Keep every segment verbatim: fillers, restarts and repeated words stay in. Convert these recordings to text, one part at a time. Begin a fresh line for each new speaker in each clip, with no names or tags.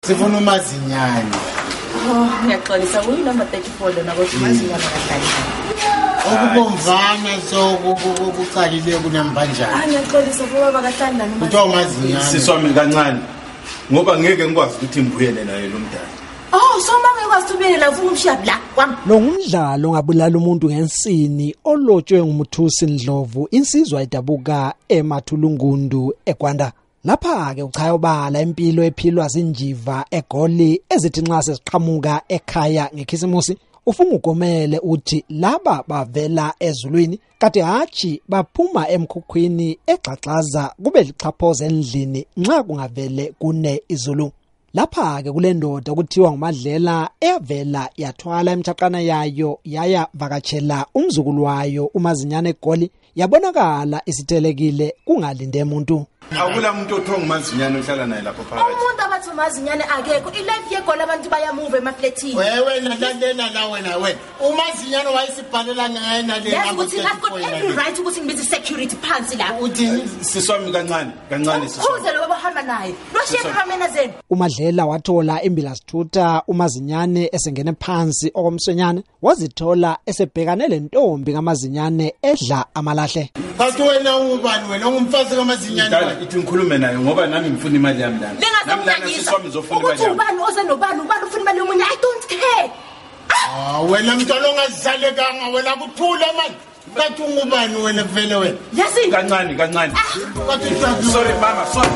sifuna uMazinyane.
Oh, ngiyaxolisa kuyi number thirty-four lona kodwa uMazinyane akahlali.
Okubomvana so kucalile kunambanjani.
Ah, ngiyaxolisa ngoba bakahlanda noma.
Kuthiwa uMazinyane.
Siswami kancane. Ngoba ngeke ngikwazi ukuthi ngibuyele naye lo mdala.
Oh, so mangekwazi ukubuyela la ufuna umshiya bla kwami.
Lo ngumdlalo ngabulala umuntu ngensini olotshwe ngumthusi Ndlovu insizwa edabuka eMathulungundu eGwanda. Lapha ke uchaya obala impilo ephilwa zinjiva eGoli ezithi nxa sesiqhamuka ekhaya ngekhisimusi ufunga ugomele uthi laba bavela ezulwini kade hachi baphuma emkhukhwini exaxaza kube lichaphoza endlini nxa kungavele kune izulu. Lapha ke kule ndoda kuthiwa nguMadlela eyavela yathwala emthaqana yayo yaya vakatshela umzukulu wayo uMazinyane eGoli yabonakala isitelekile kungalinde umuntu.
Akula umuntu othonga uMazinyane ohlala naye lapho phakathi.
Umuntu abathi uMazinyane akekho ilife yeGoli abantu bayamove emafletini.
Wewe nalalela la wena wena. uMazinyane wayesibhalela ngaye nale
ngabo thirty-four. Right ukuthi ngibize security phansi la.
Uthini
siswami kancane kancane siswami.
Uze lo bahamba naye. Lo shepherd kamena zeni.
uMadlela wathola imbila sithutha uMazinyane esengene phansi okomsonyane wazithola esebhekane lentombi kaMazinyane edla amalahle.
Kanti wena ubani wena ungumfazi kaMazinyane?
Ithi ngikhulume naye ngoba nami ngifuna imali yami lana.
Namhlanje siswami uzofuna imali yami. Ubani osenobani ubani ufuna imali yomunye I don't care.
Ah wena mntwana ongazalekanga wena kuthula manje. Kanti ungubani wena vele wena?
Yasini
kancane kancane.
Sorry
mama sorry.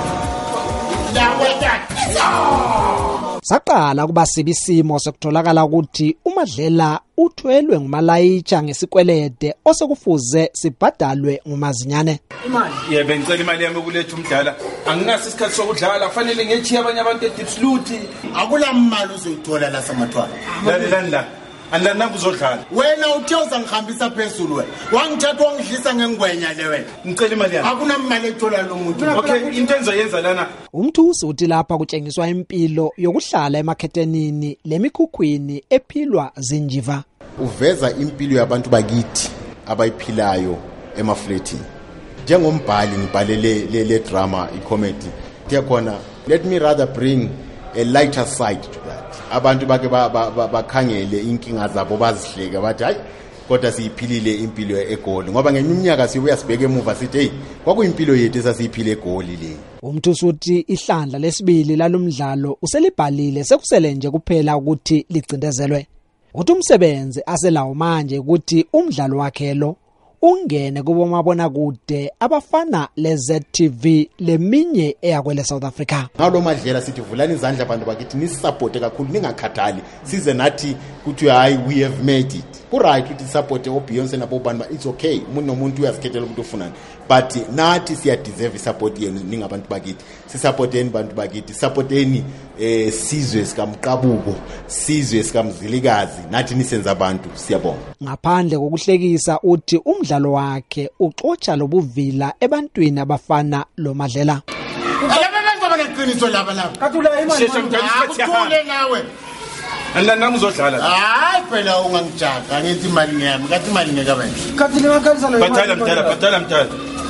Saqala kuba sibisimo sekutholakala ukuthi uMadlela uthwelwe ngumalayitsha ngesikwelede osekufuze sibhadalwe nguMazinyane.
Imali.
Yebo ngicela imali yami ukuletha umdala. Anginaso isikhathi sokudlala kufanele ngechiya abanye abantu eDipsluthi.
Akula imali uzoyithola la samathwala.
Lani lani la. Andla nangu uzodlala.
Wena uthe uzangihambisa phezulu wena. Wangithatha wangidlisa ngengwenya le wena.
Ngicela imali yami.
Akuna imali ethola lo muntu.
Okay, into enzoyenza lana.
Umthusi uthi lapha kutshengiswa impilo yokuhlala emakhetenini lemikhukhwini ephilwa zinjiva.
Uveza impilo yabantu bakithi abayiphilayo emafletini. Njengombhali ngibhalele le drama icomedy. Kuyakhona let me rather bring a lighter side to that. Abantu bake bakhangele inkinga zabo bazihleke bathi hayi kodwa siyiphilile impilo eGoli ngoba ngenye iminyaka sibuya sibheke emuva sithi hey kwakuyimpilo yethu esasiyiphile eGoli le.
Umthusi uthi ihlandla lesibili lalomdlalo uselibhalile sekusele nje kuphela ukuthi licindezelwe. Uthi umsebenzi aselawo manje ukuthi umdlalo wakhe lo ungene kubomabona kude abafana leZ T V leminye eyakwele South Africa.
Ngalo Madlela sithi vulani izandla abantu bakithi nisupporte kakhulu ningakhathali size nathi kuthi hayi we have made it. Ku right ukuthi support oBeyonce nabo bani it's okay umuntu nomuntu uyazikhethela ukuthi ufunani but nathi siya deserve support yenu ningabantu bakithi. Sisupporteni abantu bakithi supporteni eh sizwe sikamqabuko sizwe sikamzilikazi nathi nisenza abantu siyabonga.
Ngaphandle kokuhlekisa uthi umdlalo wakhe uxotsha lobuvila ebantwini abafana lo Madlela.
Alabenza baneqiniso laba laba.
Kathula imali.
Akuthule nawe.
Andla nami uzodlala.
Hayi phela ungangijaka ngithi imali ngiyami kathi imali ngeke wena.
Kathi ngakhalisa lo imali. Bhatala mdala bhatala mdala.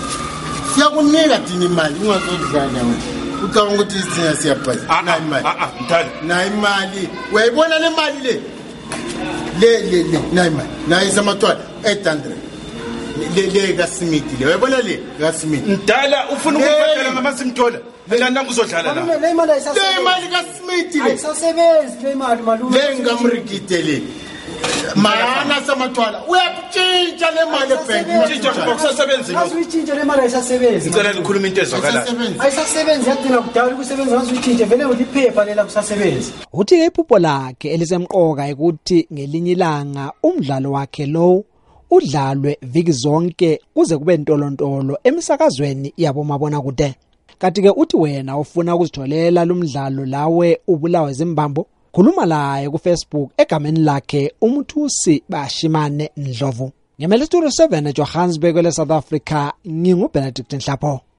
Siyakunika thina imali ungazodlala wena. Ucabanga ukuthi isithinga siyabhala na imali.
Ah ah mdala.
Na imali. Uyayibona le mali le. Le le le na imali. Na isamathwala eight hundred. Le le ka Smith le. Uyayibona le ka Smith.
Mdala ufuna ukubhadala ngamasimthola. Mina nami uzodlala la.
Le imali ayisasebenzi.
Le imali ka Smith le.
Ayisasebenzi le imali malume.
Le ngamrikite le. Mana samathwala uyatshintsha le mali ebank
utshintsha ngokusebenza lo
asuyitshintsha le mali ayisasebenzi
ngicela ukukhuluma into ezwakala
ayisasebenzi yadina kudala ukusebenza ngazuyitshintsha vele uliphepha lela kusasebenzi.
Uthi ke iphupho lakhe elisemqoka ukuthi ngelinye ilanga umdlalo wakhe lo udlalwe viki zonke kuze kube ntolontolo emisakazweni yabo mabona kude. Kanti ke uthi wena ufuna ukuzitholela lumdlalo lawe ubulawa izimbambo khuluma laye ku Facebook egameni lakhe uMthusi Bashimane Ndlovu. Ngemele Studio seven eJohannesburg le South Africa ngingu Benedict Nhlapho.